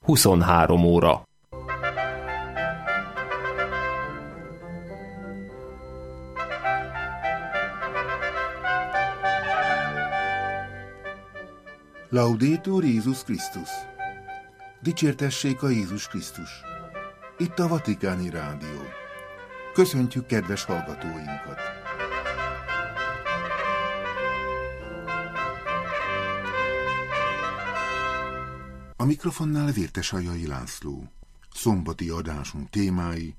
23 óra. Laudetur Jézus Krisztus! Dicsértessék a Jézus Krisztus! Itt a Vatikáni Rádió. Köszöntjük kedves hallgatóinkat! A mikrofonnál Vértesajai László. Szombati adásunk témái: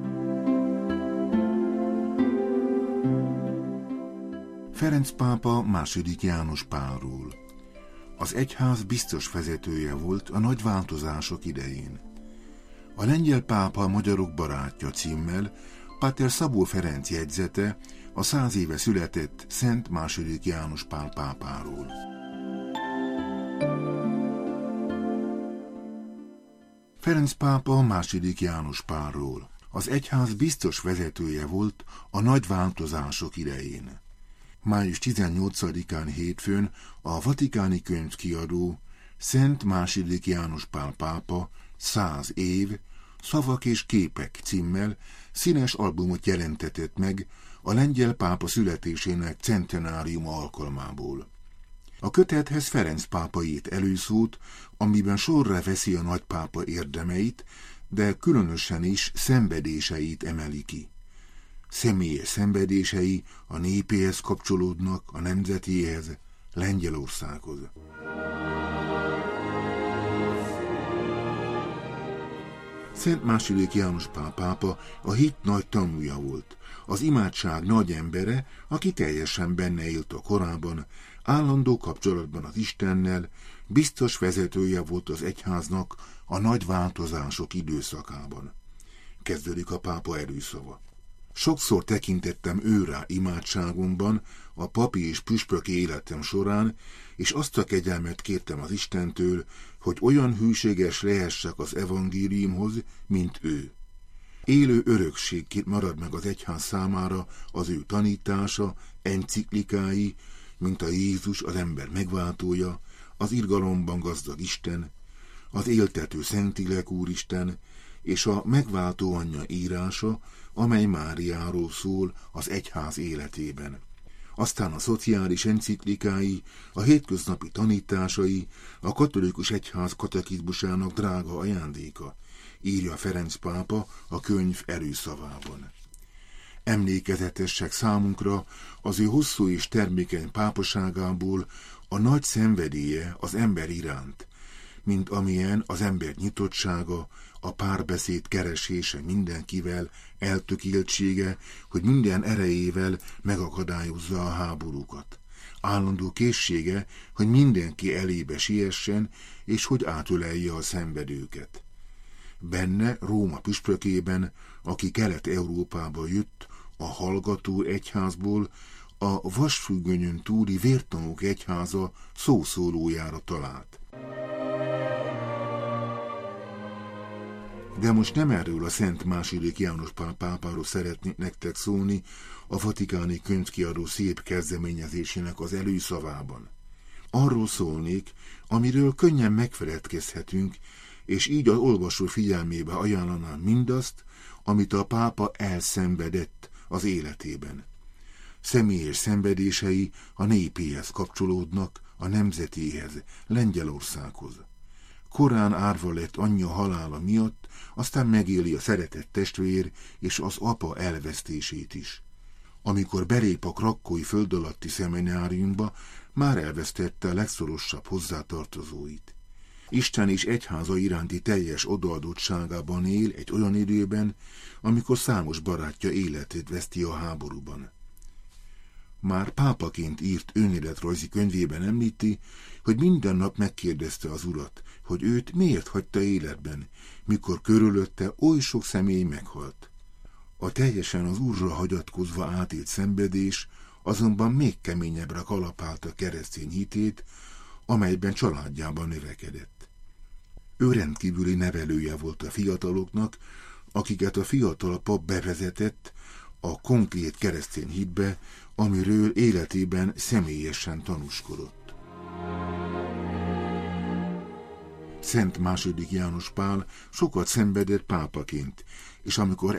Ferenc pápa II. János Pálról. Az egyház biztos vezetője volt a nagy változások idején. A lengyel pápa a magyarok barátja címmel Páter Szabó Ferenc jegyzete a 100 éve született Szent II. János Pál pápáról. Ferenc pápa II. János Pálról. Az egyház biztos vezetője volt a nagy változások idején. Május 18-án hétfőn a Vatikáni Könyvkiadó Szent II. János Pál pápa 100 év, szavak és képek címmel színes albumot jelentetett meg a lengyel pápa születésének centenáriuma alkalmából. A kötethez Ferenc pápa írt előszót, amiben sorra veszi a nagypápa érdemeit, de különösen is szenvedéseit emeli ki. Személyes szenvedései a népéhez kapcsolódnak, a nemzetéhez, Lengyelországhoz. Szent II. János Pál pápa a hit nagy tanúja volt, az imádság nagy embere, aki teljesen benne élt a korában, állandó kapcsolatban az Istennel, biztos vezetője volt az egyháznak a nagy változások időszakában. Kezdődik a pápa előszava. Sokszor tekintettem őrá imádságomban a papi és püspöki életem során, és azt a kegyelmet kértem az Istentől, hogy olyan hűséges lehessek az evangéliumhoz, mint ő. Élő örökségként marad meg az egyház számára az ő tanítása, enciklikái, mint a Jézus az ember megváltója, az irgalomban gazdag Isten, az éltető Szentlélek Úristen, és a megváltó anyja írása, amely Máriáról szól az egyház életében. Aztán a szociális enciklikái, a hétköznapi tanításai, a katolikus egyház katekizmusának drága ajándéka, írja Ferenc pápa a könyv előszavában. Emlékezetesek számunkra az ő hosszú és termékeny pápaságából a nagy szenvedélye az ember iránt, mint amilyen az ember nyitottsága, a párbeszéd keresése mindenkivel, eltökéltsége, hogy minden erejével megakadályozza a háborúkat. Állandó készsége, hogy mindenki elébe siessen, és hogy átölelje a szenvedőket. Benne, Róma püspökében, aki Kelet-Európába jött, a hallgató egyházból, a vasfüggönyön túli vértanúk egyháza szószólójára talált. De most nem erről a Szent II. János Pál pápáról szeretnék nektek szólni a Vatikáni Könyvkiadó szép kezdeményezésének az előszavában. Arról szólnék, amiről könnyen megfeledkezhetünk, és így az olvasó figyelmébe ajánlanám mindazt, amit a pápa elszenvedett az életében. Személyes szenvedései a népéhez kapcsolódnak, a nemzetéhez, Lengyelországhoz. Korán árva lett anyja halála miatt, aztán megéli a szeretett testvér és az apa elvesztését is. Amikor belép a krakkói föld alatti szemináriumba, már elvesztette a legszorosabb hozzátartozóit. Isten és egyháza iránti teljes odaadottságában él egy olyan időben, amikor számos barátja életét veszti a háborúban. Már pápaként írt önéletrajzi könyvében említi, hogy minden nap megkérdezte az Urat, hogy őt miért hagyta életben, mikor körülötte oly sok személy meghalt. A teljesen az Úrra hagyatkozva átélt szenvedés azonban még keményebbre kalapálta keresztény hitét, amelyben családjában növekedett. Ő rendkívüli nevelője volt a fiataloknak, akiket a fiatal pap bevezetett a konkrét keresztény hitbe, amiről életében személyesen tanúskodott. Szent II. János Pál sokat szenvedett pápaként, és amikor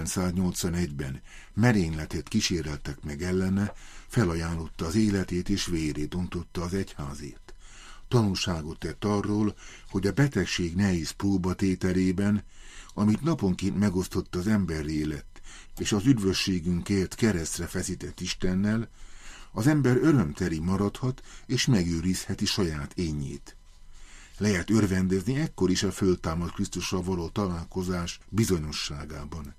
1981-ben merényletet kíséreltek meg ellene, felajánlotta az életét és vérét ontotta az egyházért. Tanúságot tett arról, hogy a betegség nehéz próbatételében, amit naponként megosztott az emberi élet, és az üdvösségünkért keresztre feszített Istennel, az ember örömteli maradhat és megőrizheti saját énjét. Lehet örvendezni ekkor is a föltámadt Krisztussal való találkozás bizonyosságában.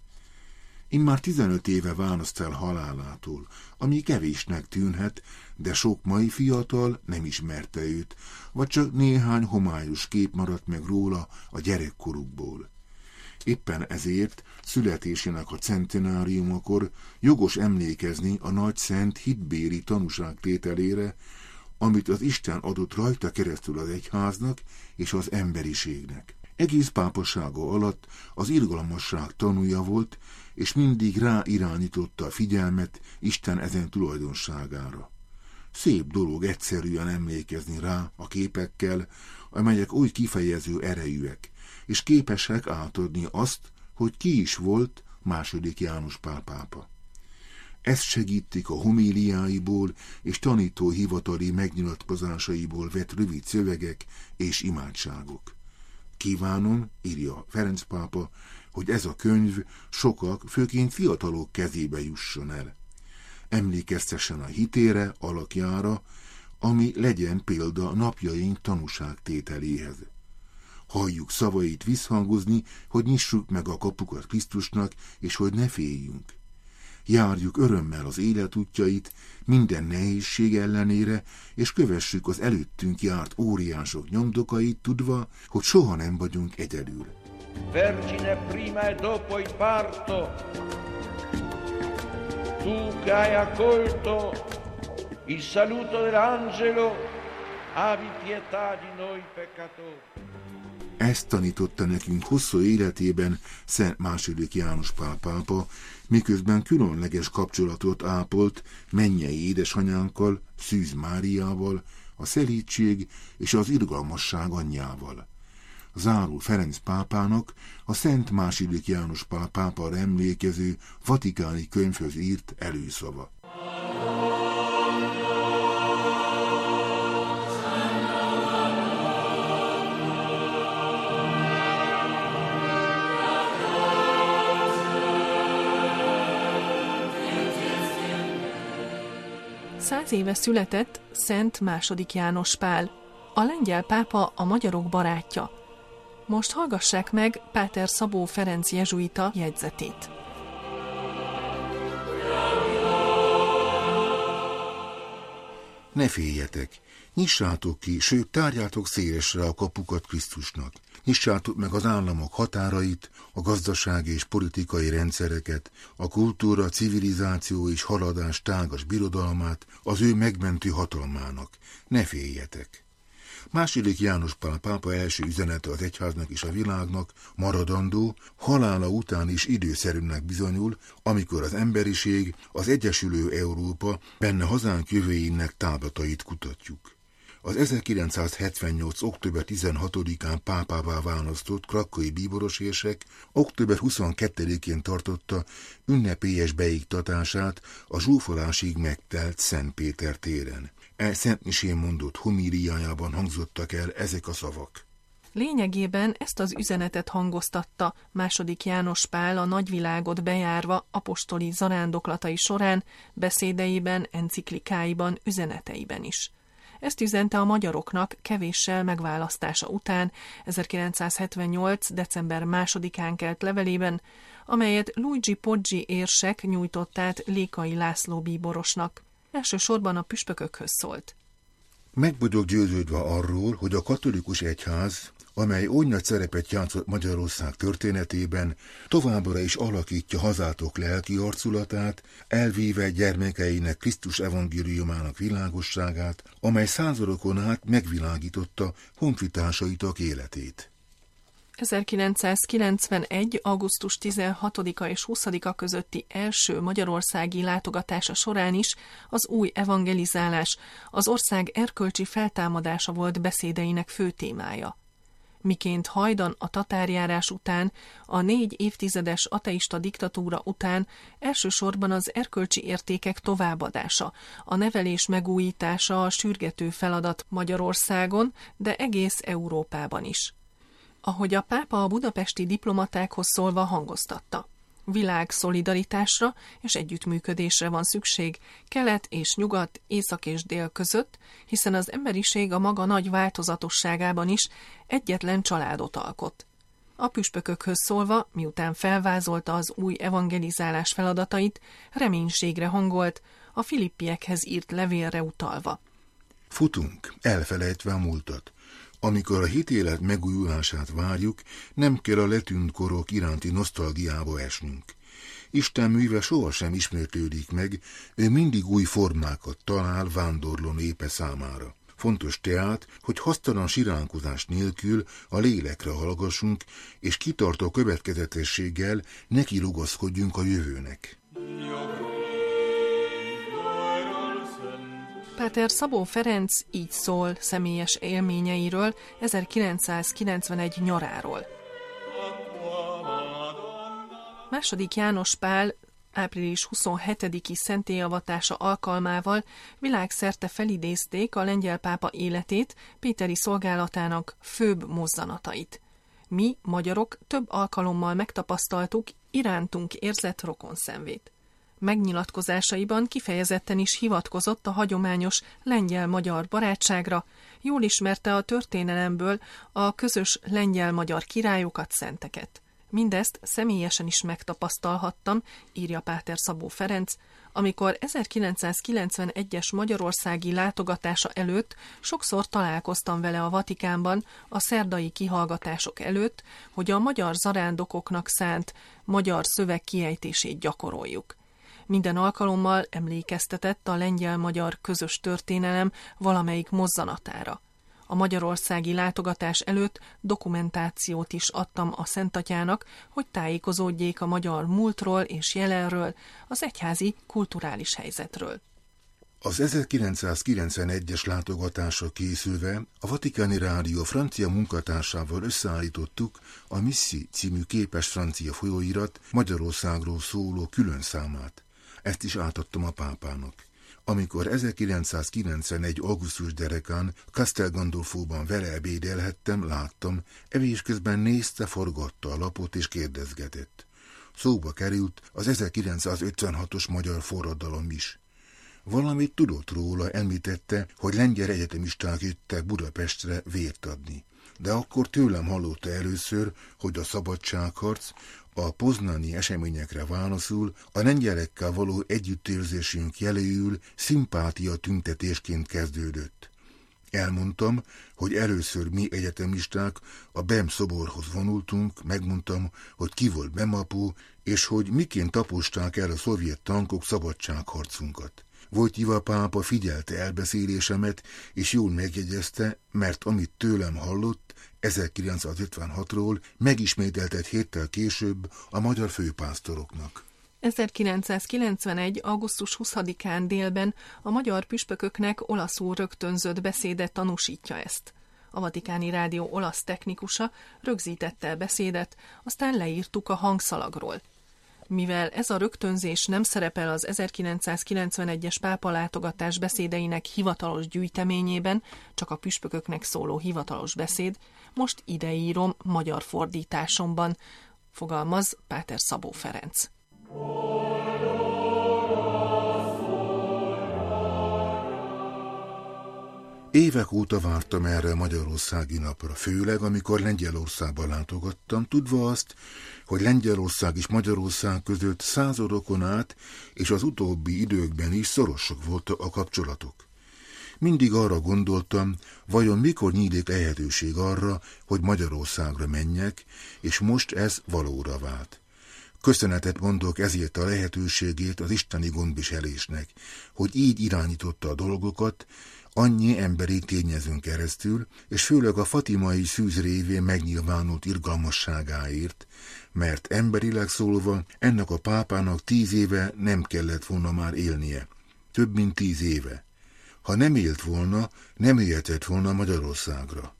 Immár 15 éve választ el halálától, ami kevésnek tűnhet, de sok mai fiatal nem ismerte őt, vagy csak néhány homályos kép maradt meg róla a gyerekkorukból. Éppen ezért születésének a centenáriumakor jogos emlékezni a nagy szent hitbéri tanúságtételére, amit az Isten adott rajta keresztül az egyháznak és az emberiségnek. Egész pápasága alatt az irgalmasság tanúja volt, és mindig ráirányította a figyelmet Isten ezen tulajdonságára. Szép dolog egyszerűen emlékezni rá a képekkel, amelyek oly kifejező erejűek, és képesek átadni azt, hogy ki is volt II. János Pál pápa. Ezt segítik a homíliáiból és tanítóhivatali megnyilatkozásaiból vett rövid szövegek és imádságok. Kívánom, írja Ferenc pápa, hogy ez a könyv sokak, főként fiatalok kezébe jusson el. Emlékeztessen a hitére, alakjára, ami legyen példa napjaink tanúságtételéhez. Halljuk szavait visszhangozni, hogy nyissuk meg a kapukat Krisztusnak, és hogy ne féljünk. Járjuk örömmel az életútjait, minden nehézség ellenére, és kövessük az előttünk járt óriások nyomdokait, tudva, hogy soha nem vagyunk egyedül. Vergine prima e dopo il parto, tu che hai accolto il saluto dell'angelo, abbi pietà di noi peccatori. Ezt tanította nekünk hosszú életében Szent II. János Pál pápa, miközben különleges kapcsolatot ápolt mennyei édesanyánkkal, Szűz Máriával, a szelídség és az irgalmasság anyjával. Zárul Ferenc pápának a Szent II. János Pál pápára emlékező vatikáni könyvhöz írt előszava. Száz éve született Szent II. János Pál, a lengyel pápa a magyarok barátja. Most hallgassák meg Páter Szabó Ferenc jezsuita jegyzetét. Ne féljetek, nyissátok ki, sőt tárjátok szélesre a kapukat Krisztusnak. Nyissátok meg az államok határait, a gazdasági és politikai rendszereket, a kultúra, civilizáció és haladás tágas birodalmát az ő megmentő hatalmának. Ne féljetek! II. János Pál pápa első üzenete az egyháznak és a világnak maradandó, halála után is időszerűnek bizonyul, amikor az emberiség, az egyesülő Európa, benne hazánk jövőjének táblatait kutatjuk. Az 1978. október 16-án pápává választott krakói bíborérsek október 22-én tartotta ünnepélyes beiktatását a zsúfolásig megtelt Szent Péter téren. Szent misén mondott homíliájában hangzottak el ezek a szavak. Lényegében ezt az üzenetet hangoztatta II. János Pál a nagyvilágot bejárva apostoli zarándoklatai során, beszédeiben, enciklikáiban, üzeneteiben is. Ezt üzente a magyaroknak kevéssel megválasztása után 1978. december 2-án kelt levelében, amelyet Luigi Poggi érsek nyújtott át Lékai László bíborosnak. Elsősorban a püspökökhöz szólt. Meg vagyok győződve arról, hogy a katolikus egyház, amely oly nagy szerepet játszott Magyarország történetében, továbbra is alakítja hazátok lelki arculatát, elvíve gyermekeinek Krisztus evangéliumának világosságát, amely századokon át megvilágította honfitársaitok életét. 1991. augusztus 16-a és 20-a közötti első magyarországi látogatása során is az új evangelizálás, az ország erkölcsi feltámadása volt beszédeinek fő témája. Miként hajdan a tatárjárás után, a 4 évtizedes ateista diktatúra után elsősorban az erkölcsi értékek továbbadása, a nevelés megújítása a sürgető feladat Magyarországon, de egész Európában is. Ahogy a pápa a budapesti diplomatákhoz szólva hangoztatta. Világ szolidaritásra és együttműködésre van szükség kelet és nyugat, észak és dél között, hiszen az emberiség a maga nagy változatosságában is egyetlen családot alkot. A püspökökhöz szólva, miután felvázolta az új evangelizálás feladatait, reménységre hangolt, a filippiekhez írt levélre utalva. Futunk, elfelejtve a múltat. Amikor a hitélet megújulását várjuk, nem kell a letűnt korok iránti nosztalgiába esnünk. Isten műve sohasem ismétlődik meg, ő mindig új formákat talál vándorló népe számára. Fontos tehát, hogy hasztalan siránkozás nélkül a lélekre hallgassunk, és kitartó következetességgel neki rugaszkodjunk a jövőnek. Páter Szabó Ferenc így szól személyes élményeiről 1991 nyaráról. Második János Pál április 27-i szentélyavatása alkalmával világszerte felidézték a lengyel pápa életét, péteri szolgálatának főbb mozzanatait. Mi, magyarok, több alkalommal megtapasztaltuk irántunk érzett rokonszenvét. Megnyilatkozásaiban kifejezetten is hivatkozott a hagyományos lengyel-magyar barátságra, jól ismerte a történelemből a közös lengyel-magyar királyokat, szenteket. Mindezt személyesen is megtapasztalhattam, írja Páter Szabó Ferenc, amikor 1991-es magyarországi látogatása előtt sokszor találkoztam vele a Vatikánban a szerdai kihallgatások előtt, hogy a magyar zarándokoknak szánt magyar szöveg kiejtését gyakoroljuk. Minden alkalommal emlékeztetett a lengyel-magyar közös történelem valamelyik mozzanatára. A magyarországi látogatás előtt dokumentációt is adtam a Szentatyának, hogy tájékozódjék a magyar múltról és jelenről, az egyházi kulturális helyzetről. Az 1991-es látogatásra készülve a Vatikáni Rádió francia munkatársával összeállítottuk a Misszi című képes francia folyóirat Magyarországról szóló külön számát. Ezt is átadtam a pápának. Amikor 1991. augusztus derekán Castel Gandolfóban vele ebédelhettem, láttam, evés közben nézte, forgatta a lapot és kérdezgetett. Szóba került az 1956-os magyar forradalom is. Valamit tudott róla, említette, hogy lengyel egyetemisták jöttek Budapestre vért adni. De akkor tőlem hallotta először, hogy a szabadságharc a poznani eseményekre válaszul a lengyelekkel való együttérzésünk jeléül szimpátia tüntetésként kezdődött. Elmondtam, hogy először mi egyetemisták a BEM szoborhoz vonultunk, megmondtam, hogy ki volt BEM-apó, és hogy miként taposták el a szovjet tankok szabadságharcunkat. Wojtyła pápa figyelte elbeszélésemet, és jól megjegyezte, mert amit tőlem hallott, 1956-ról megismételtet héttel később a magyar főpásztoroknak. 1991. augusztus 20-án délben a magyar püspököknek olaszul rögtönzött beszéde tanúsítja ezt. A Vatikáni Rádió olasz technikusa rögzítette a beszédet, aztán leírtuk a hangszalagról. Mivel ez a rögtönzés nem szerepel az 1991-es pápa látogatás beszédeinek hivatalos gyűjteményében, csak a püspököknek szóló hivatalos beszéd, most ideírom magyar fordításomban, fogalmaz Páter Szabó Ferenc. Évek óta vártam erre a magyarországi napra, főleg amikor Lengyelországba látogattam, tudva azt, hogy Lengyelország és Magyarország között századokon át, és az utóbbi időkben is szorosok voltak a kapcsolatok. Mindig arra gondoltam, vajon mikor nyílik lehetőség arra, hogy Magyarországra menjek, és most ez valóra vált. Köszönetet mondok ezért a lehetőségét az isteni gondviselésnek, hogy így irányította a dolgokat, annyi emberi tényezőn keresztül, és főleg a fatimai szűz révén megnyilvánult irgalmasságáért, mert emberileg szólva ennek a pápának 10 éve nem kellett volna már élnie. Több mint 10 éve. Ha nem élt volna, nem jöhetett volna Magyarországra.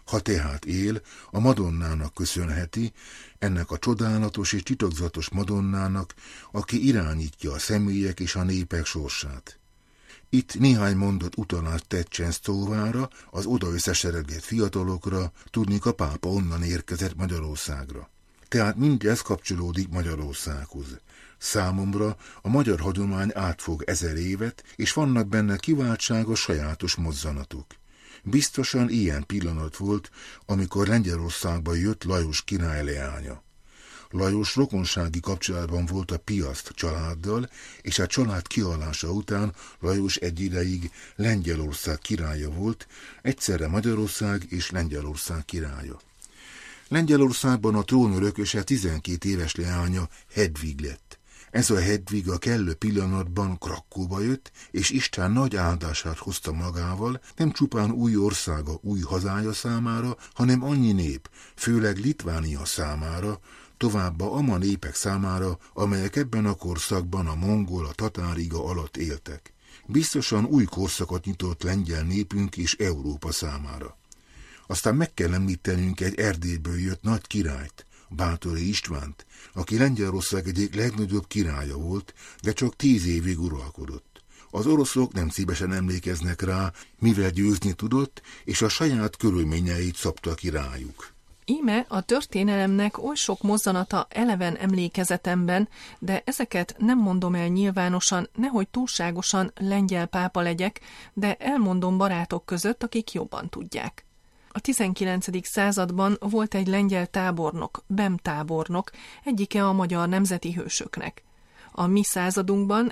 Ha tehát él, a Madonnának köszönheti, ennek a csodálatos és titokzatos Madonnának, aki irányítja a személyek és a népek sorsát. Itt néhány mondat utalást tett Częstochovára, az oda összeseregett fiatalokra, tudniik a pápa onnan érkezett Magyarországra. Tehát mindez kapcsolódik Magyarországhoz. Számomra a magyar hagyomány átfog 1000 évet, és vannak benne kiváltságos, sajátos mozzanatok. Biztosan ilyen pillanat volt, amikor Lengyelországba jött Lajos király leánya. Lajos rokonsági kapcsolatban volt a Piast családdal, és a család kihalása után Lajos egy ideig Lengyelország királya volt, egyszerre Magyarország és Lengyelország királya. Lengyelországban a trónörököse 12 éves leánya Hedvig lett. Ez a Hedvig a kellő pillanatban Krakkóba jött, és Isten nagy áldását hozta magával, nem csupán új országa, új hazája számára, hanem annyi nép, főleg Litvánia számára, továbbá ama népek számára, amelyek ebben a korszakban a mongol, a tatáriga alatt éltek. Biztosan új korszakot nyitott lengyel népünk és Európa számára. Aztán meg kell említenünk egy Erdélyből jött nagy királyt, Báthori Istvánt, aki Lengyelország egyik legnagyobb királya volt, de csak 10 évig uralkodott. Az oroszok nem szívesen emlékeznek rá, mivel győzni tudott, és a saját körülményeit szabta ki rájuk. Íme a történelemnek oly sok mozzanata eleven emlékezetemben, de ezeket nem mondom el nyilvánosan, nehogy túlságosan lengyel pápa legyek, de elmondom barátok között, akik jobban tudják. A 19. században volt egy lengyel tábornok, Bem tábornok, egyike a magyar nemzeti hősöknek. A mi századunkban,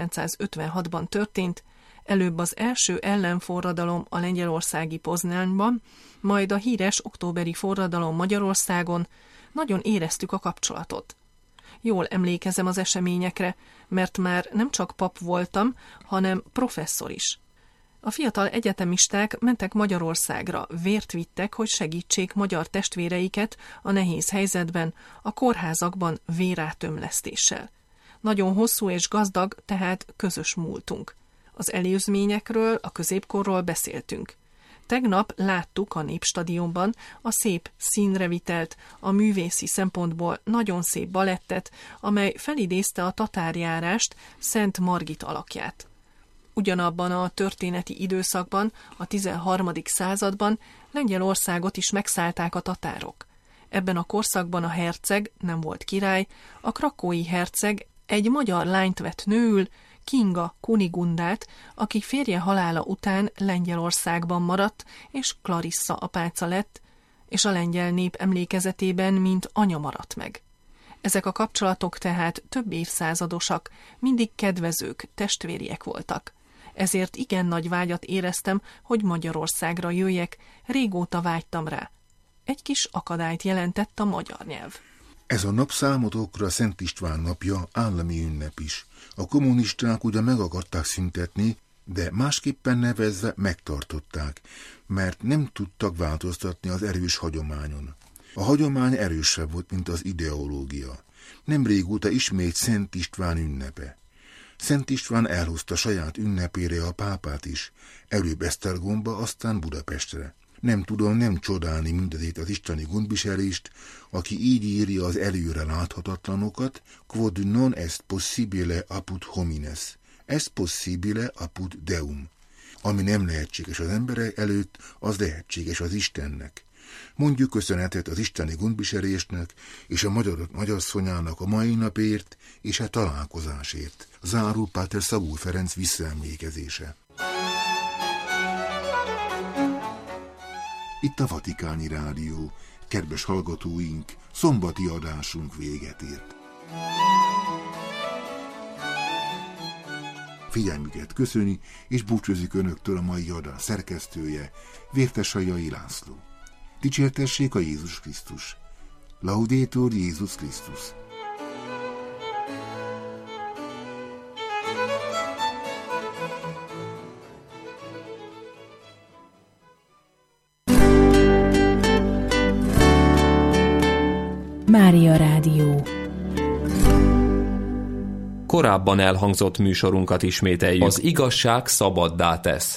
1956-ban történt, előbb az első ellenforradalom a lengyelországi Poznányban, majd a híres októberi forradalom Magyarországon, nagyon éreztük a kapcsolatot. Jól emlékezem az eseményekre, mert már nem csak pap voltam, hanem professzor is. A fiatal egyetemisták mentek Magyarországra, vért vittek, hogy segítsék magyar testvéreiket a nehéz helyzetben, a kórházakban vérátömlesztéssel. Nagyon hosszú és gazdag, tehát közös múltunk. Az előzményekről, a középkorról beszéltünk. Tegnap láttuk a Népstadionban a szép színrevitelt, a művészi szempontból nagyon szép balettet, amely felidézte a tatárjárást, Szent Margit alakját. Ugyanabban a történeti időszakban, a 13. században Lengyelországot is megszállták a tatárok. Ebben a korszakban a herceg, nem volt király, a krakói herceg egy magyar lányt vett nőül, Kinga Kunigundát, aki férje halála után Lengyelországban maradt, és Clarissa apáca lett, és a lengyel nép emlékezetében mint anya maradt meg. Ezek a kapcsolatok tehát több évszázadosak, mindig kedvezők, testvériek voltak. Ezért igen nagy vágyat éreztem, hogy Magyarországra jöjjek, régóta vágytam rá. Egy kis akadályt jelentett a magyar nyelv. Ez a nap számotokra Szent István napja, állami ünnep is. A kommunisták ugyan meg akarták szüntetni, de másképpen nevezve megtartották, mert nem tudtak változtatni az erős hagyományon. A hagyomány erősebb volt, mint az ideológia. Nem régóta ismét Szent István ünnepe. Szent István elhozta saját ünnepére a pápát is, előbb Esztergomba, aztán Budapestre. Nem tudom nem csodálni mindezét az isteni gondviselést, aki így írja az előre láthatatlanokat, quod non est possibile apud homines, est possibile apud Deum. Ami nem lehetséges az emberek előtt, az lehetséges az Istennek. Mondjuk köszönetet az isteni gondviselésnek és a Magyarszonyának a mai napért és a találkozásért. Zárul Páter Szabó Ferenc visszaemlékezése. Itt a Vatikáni Rádió. Kedves hallgatóink, szombati adásunk véget ért. Figyelmüket köszöni, és búcsúzik önöktől a mai adás szerkesztője, Vértesajai László. Dicsértessék a Jézus Krisztus. Laudetur Jézus Krisztus. Mária Rádió. Korábban elhangzott műsorunkat ismételjük. Az igazság szabaddá tesz.